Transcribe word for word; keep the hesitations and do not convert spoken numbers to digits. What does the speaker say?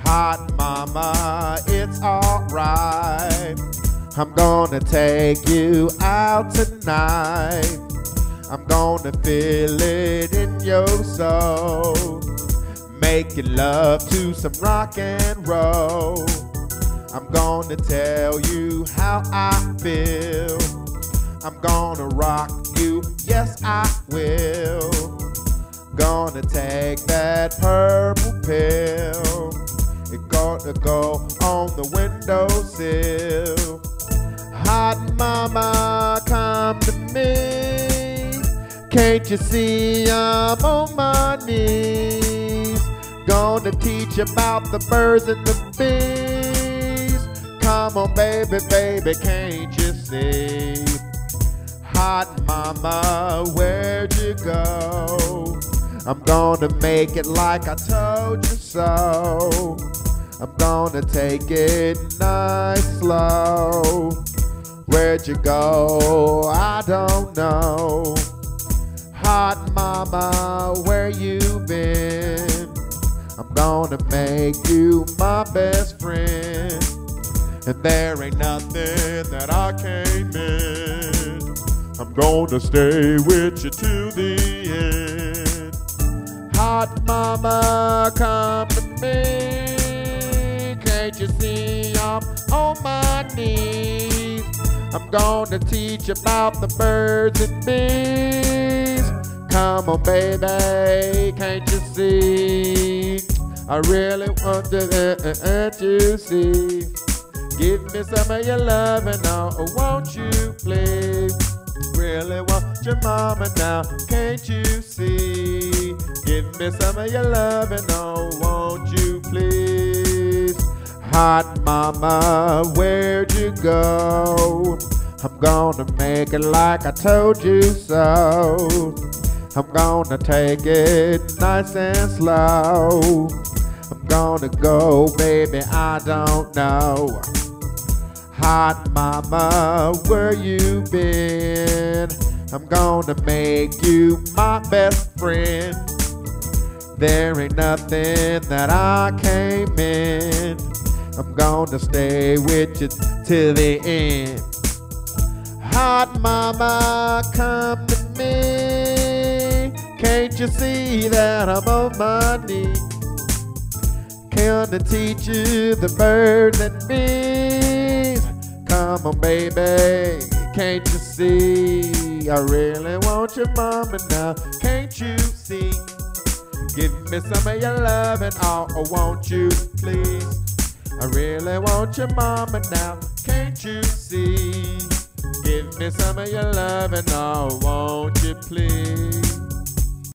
Hot mama, it's alright. I'm gonna take you out tonight. I'm gonna feel it in your soul. Making love to some rock and roll. I'm gonna tell you how I feel. I'm gonna rock you, yes I will. Gonna take that purple pill. It's gonna go on the windowsill. Hot mama, come to me. Can't you see I'm on my knees? Gonna teach you about the birds and the bees. Come on baby, baby, can't you see? Hot mama, where'd you go? I'm gonna make it like I told you so. I'm gonna take it nice slow. Where'd you go? I don't know. Hot mama, where you been? I'm gonna make you my best friend. And there ain't nothing that I can't mend. I'm gonna stay with you till the end. Hot mama, come to me. Can't you see I'm on my knees? I'm gonna teach you about the birds and bees. Come on baby, can't you see? I really want to let you see. Give me some of your love and oh, won't you please? Really want your mama now, can't you see? Give me some of your love and oh, won't you please? Hot mama, where'd you go? I'm gonna make it like I told you so. I'm gonna take it nice and slow. I'm gonna go, baby, I don't know. Hot mama, where you been? I'm gonna make you my best friend. There ain't nothing that I can't mend. I'm gonna stay with you till the end. Hot mama, come to me. Can't you see that I'm on my knees? Gonna teach you the birds and bees. Come on baby, can't you see? I really want your mama now, can't you see? Give me some of your love and oh, won't you please? I really want your mama now, can't you see? Give me some of your love and oh, won't you please?